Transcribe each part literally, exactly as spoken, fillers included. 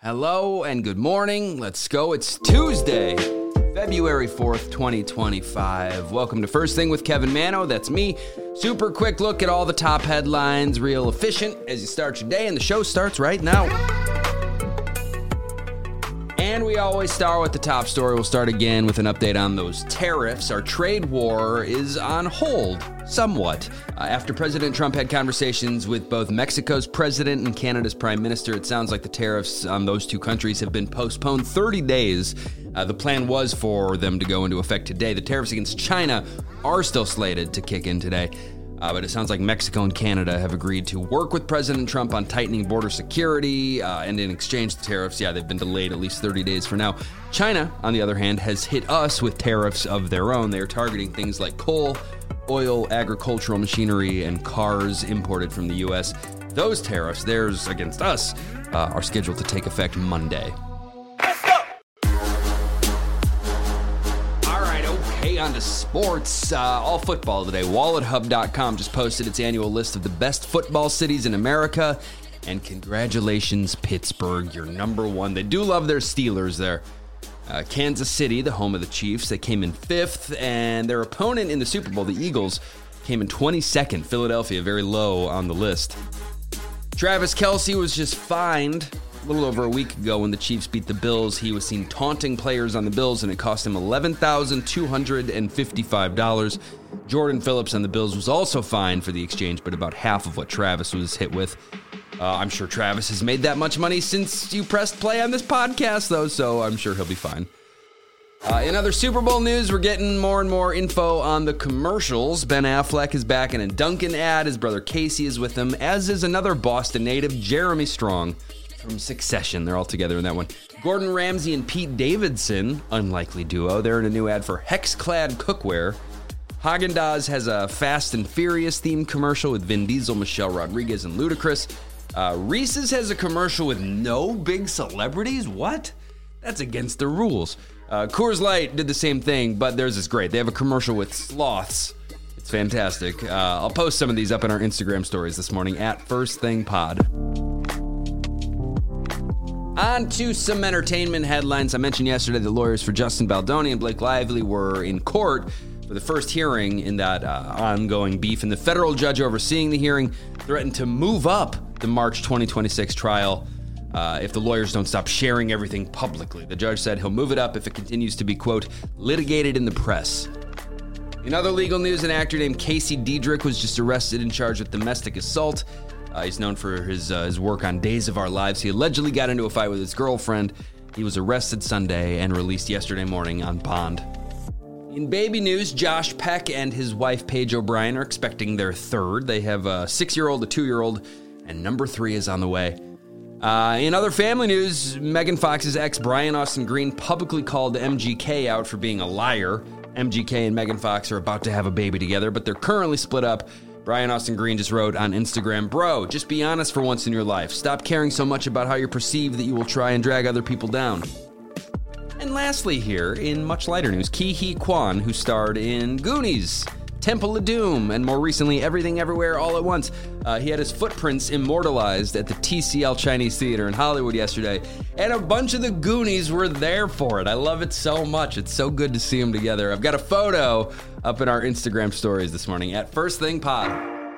Hello and good morning. Let's go. It's Tuesday, February fourth, twenty twenty-five. Welcome to First Thing with Kevin Mano. That's me. Super quick look at all the top headlines, real efficient as you start your day, and the show starts right now. And we always start with the top story. We'll start again with an update on those tariffs. Our trade war is on hold, somewhat. Uh, after President Trump had conversations with both Mexico's president and Canada's prime minister, it sounds like the tariffs on those two countries have been postponed thirty days. Uh, the plan was for them to go into effect today. The tariffs against China are still slated to kick in today. Uh, but it sounds like Mexico and Canada have agreed to work with President Trump on tightening border security, uh, and in exchange, the tariffs, yeah, they've been delayed at least thirty days for now. China, on the other hand, has hit us with tariffs of their own. They are targeting things like coal, oil, agricultural machinery, and cars imported from the U S. Those tariffs, theirs against us, uh, are scheduled to take effect Monday. On to sports, uh, all football today. wallet hub dot com just posted its annual list of the best football cities in America, and congratulations, Pittsburgh, you're number one. They do love their Steelers there. Uh, Kansas City, the home of the Chiefs, they came in fifth, and their opponent in the Super Bowl, the Eagles, came in twenty-second. Philadelphia, very low on the list. Travis Kelce was just fined a little over a week ago when the Chiefs beat the Bills. He was seen taunting players on the Bills, and it cost him eleven thousand two hundred fifty-five dollars. Jordan Phillips on the Bills was also fined for the exchange, but about half of what Travis was hit with. Uh, I'm sure Travis has made that much money since you pressed play on this podcast, though, so I'm sure he'll be fine. Uh, in other Super Bowl news, we're getting more and more info on the commercials. Ben Affleck is back in a Dunkin' ad. His brother Casey is with him, as is another Boston native, Jeremy Strong, from Succession. They're all together in that one. Gordon Ramsay and Pete Davidson, unlikely duo. They're in a new ad for Hexclad Cookware. Haagen-Dazs has a Fast and Furious themed commercial with Vin Diesel, Michelle Rodriguez, and Ludacris. Uh, Reese's has a commercial with no big celebrities? What? That's against the rules. Uh, Coors Light did the same thing, but theirs is great. They have a commercial with sloths. It's fantastic. Uh, I'll post some of these up in our Instagram stories this morning at First Thing Pod. On to some entertainment headlines. I mentioned yesterday the lawyers for Justin Baldoni and Blake Lively were in court for the first hearing in that uh, ongoing beef, and the federal judge overseeing the hearing threatened to move up the March twenty twenty-six trial uh, if the lawyers don't stop sharing everything publicly. The judge said he'll move it up if it continues to be, quote, litigated in the press. In other legal news, an actor named Casey Diedrich was just arrested and charged with domestic assault. Uh, he's known for his uh, his work on Days of Our Lives. He allegedly got into a fight with his girlfriend. He was arrested Sunday and released yesterday morning on bond. In baby news, Josh Peck and his wife Paige O'Brien are expecting their third. They have a six-year-old, a two-year-old, and number three is on the way. Uh, in other family news, Megan Fox's ex, Brian Austin Green, publicly called M G K out for being a liar. M G K and Megan Fox are about to have a baby together, but they're currently split up. Brian Austin Green just wrote on Instagram, "Bro, just be honest for once in your life. Stop caring so much about how you're perceived that you will try and drag other people down." And lastly here, in much lighter news, Ke Huy Quan, who starred in Goonies, Temple of Doom, and more recently, Everything Everywhere All at Once. Uh, he had his footprints immortalized at the T C L Chinese Theater in Hollywood yesterday, and a bunch of the Goonies were there for it. I love it so much. It's so good to see them together. I've got a photo up in our Instagram stories this morning at First Thing Pod.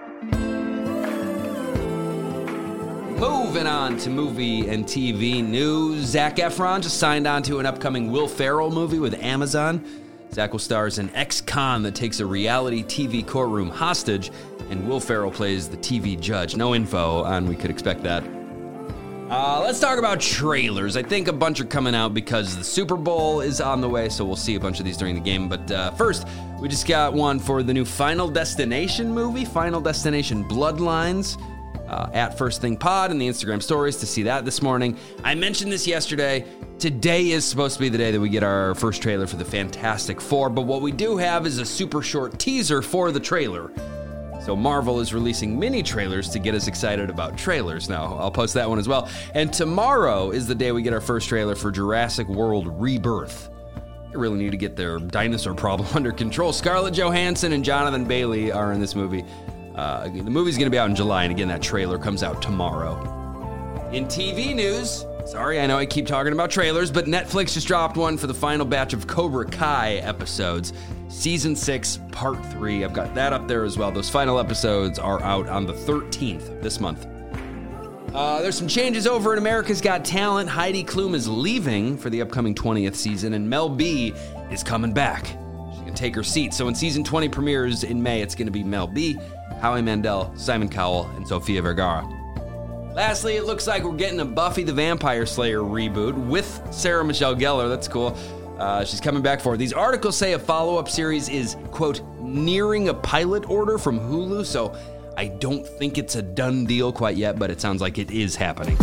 Moving on to movie and T V news. Zac Efron just signed on to an upcoming Will Ferrell movie with Amazon. Zac will star as an ex-con that takes a reality T V courtroom hostage, and Will Ferrell plays the T V judge. No info on we could expect that. Uh, let's talk about trailers. I think a bunch are coming out because the Super Bowl is on the way, so we'll see a bunch of these during the game. But uh, first, we just got one for the new Final Destination movie, Final Destination Bloodlines. Uh, at First Thing Pod in the Instagram stories to see that this morning. I mentioned this yesterday. Today is supposed to be the day that we get our first trailer for the Fantastic Four, but what we do have is a super short teaser for the trailer. So Marvel is releasing mini trailers to get us excited about trailers. Now, I'll post that one as well. And tomorrow is the day we get our first trailer for Jurassic World Rebirth. They really need to get their dinosaur problem under control. Scarlett Johansson and Jonathan Bailey are in this movie. Uh, the movie's going to be out in July, and again, that trailer comes out tomorrow. In T V news, Sorry, I know I keep talking about trailers, but Netflix just dropped one for the final batch of Cobra Kai episodes. Season six, Part three. I've got that up there as well. Those final episodes are out on the thirteenth of this month. Uh, there's some changes over in America's Got Talent. Heidi Klum is leaving for the upcoming twentieth season, and Mel B is coming back. She can take her seat. So when season twenty premieres in May, it's going to be Mel B, Howie Mandel, Simon Cowell, and Sofia Vergara. Lastly, it looks like we're getting a Buffy the Vampire Slayer reboot with Sarah Michelle Gellar. That's cool. Uh, she's coming back for it. These articles say a follow-up series is, quote, nearing a pilot order from Hulu, so I don't think it's a done deal quite yet, but it sounds like it is happening.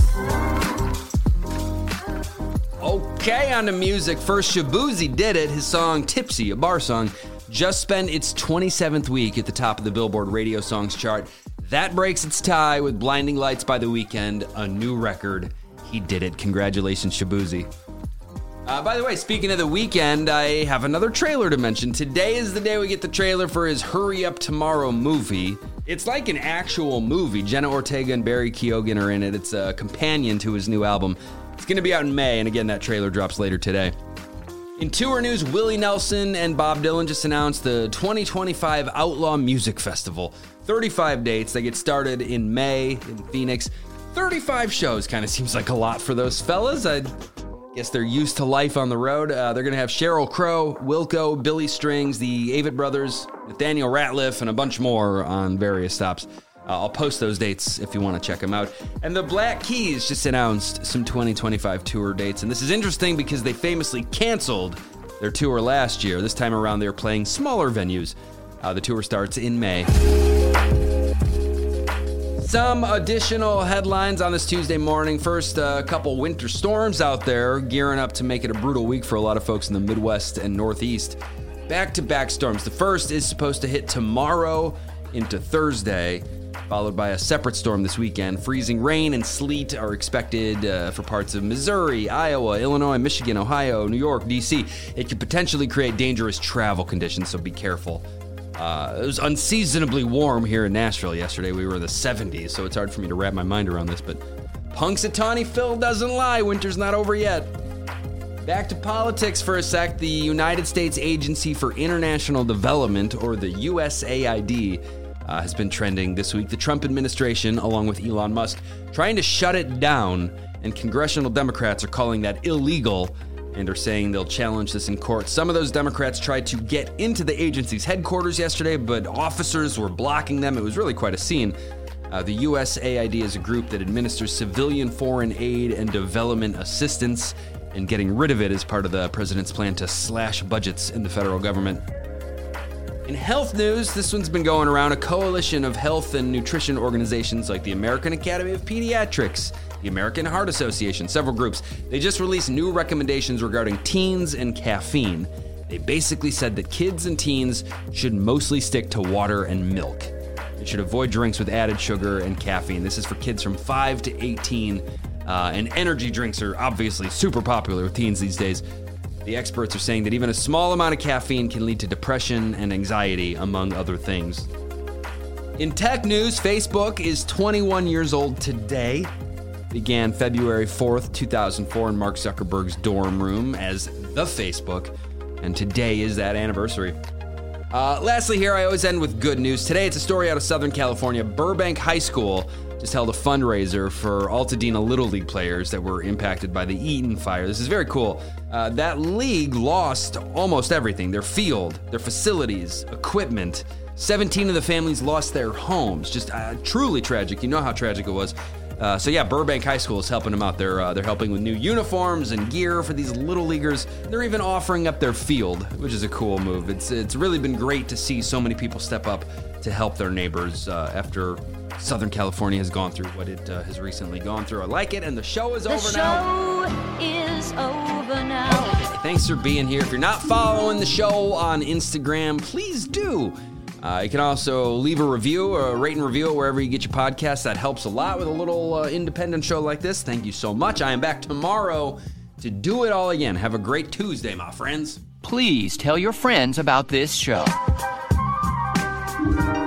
Okay, on to music. First, Shaboozey did it. His song Tipsy, a bar song, just spent its twenty-seventh week at the top of the Billboard Radio Songs chart. That breaks its tie with Blinding Lights by The Weeknd, a new record. He did it. Congratulations, Shaboozey. Uh, by the way, speaking of The Weeknd, I have another trailer to mention. Today is the day we get the trailer for his Hurry Up Tomorrow movie. It's like an actual movie. Jenna Ortega and Barry Keoghan are in it. It's a companion to his new album. It's going to be out in May, and again, that trailer drops later today. In tour news, Willie Nelson and Bob Dylan just announced the twenty twenty-five Outlaw Music Festival. thirty-five dates. They get started in May in Phoenix. thirty-five shows kind of seems like a lot for those fellas. I guess they're used to life on the road. Uh, they're going to have Sheryl Crow, Wilco, Billy Strings, the Avett Brothers, Nathaniel Rateliff, and a bunch more on various stops. Uh, I'll post those dates if you want to check them out. And the Black Keys just announced some twenty twenty-five tour dates. And this is interesting because they famously canceled their tour last year. This time around, they're playing smaller venues. Uh, the tour starts in May. Some additional headlines on this Tuesday morning. First, a couple winter storms out there, gearing up to make it a brutal week for a lot of folks in the Midwest and Northeast. Back-to-back storms. The first is supposed to hit tomorrow into Thursday, followed by a separate storm this weekend. Freezing rain and sleet are expected uh, for parts of Missouri, Iowa, Illinois, Michigan, Ohio, New York, D C. It could potentially create dangerous travel conditions, so be careful. Uh, it was unseasonably warm here in Nashville yesterday. We were in the seventies, so it's hard for me to wrap my mind around this, but Punxsutawney Phil doesn't lie. Winter's not over yet. Back to politics for a sec. The United States Agency for International Development, or the U S A I D, uh, has been trending this week. The Trump administration, along with Elon Musk, trying to shut it down, and congressional Democrats are calling that illegal and are saying they'll challenge this in court. Some of those Democrats tried to get into the agency's headquarters yesterday, but officers were blocking them. It was really quite a scene. Uh, the U S A I D is a group that administers civilian foreign aid and development assistance, and getting rid of it is part of the president's plan to slash budgets in the federal government. In health news, this one's been going around. A coalition of health and nutrition organizations like the American Academy of Pediatrics, the American Heart Association, several groups, they just released new recommendations regarding teens and caffeine. They basically said that kids and teens should mostly stick to water and milk. They should avoid drinks with added sugar and caffeine. This is for kids from five to eighteen, uh, and energy drinks are obviously super popular with teens these days. The experts are saying that even a small amount of caffeine can lead to depression and anxiety, among other things. In tech news, Facebook is twenty-one years old today. Began February fourth, two thousand four in Mark Zuckerberg's dorm room as the Facebook, and today is that anniversary. Uh, lastly here, I always end with good news. Today it's a story out of Southern California. Burbank High School just held a fundraiser for Altadena Little League players that were impacted by the Eaton fire. This is very cool. Uh, that league lost almost everything. Their field, their facilities, equipment. seventeen of the families lost their homes. Just uh, truly tragic. You know how tragic it was. Uh, so yeah, Burbank High School is helping them out. They're uh, they're helping with new uniforms and gear for these little leaguers. They're even offering up their field, which is a cool move. It's it's really been great to see so many people step up to help their neighbors uh, after Southern California has gone through what it uh, has recently gone through. I like it, and the show is the over show now. The show is over now. Okay, thanks for being here. If you're not following the show on Instagram, please do. Uh, you can also leave a review, or a rate and review wherever you get your podcasts. That helps a lot with a little uh, independent show like this. Thank you so much. I am back tomorrow to do it all again. Have a great Tuesday, my friends. Please tell your friends about this show.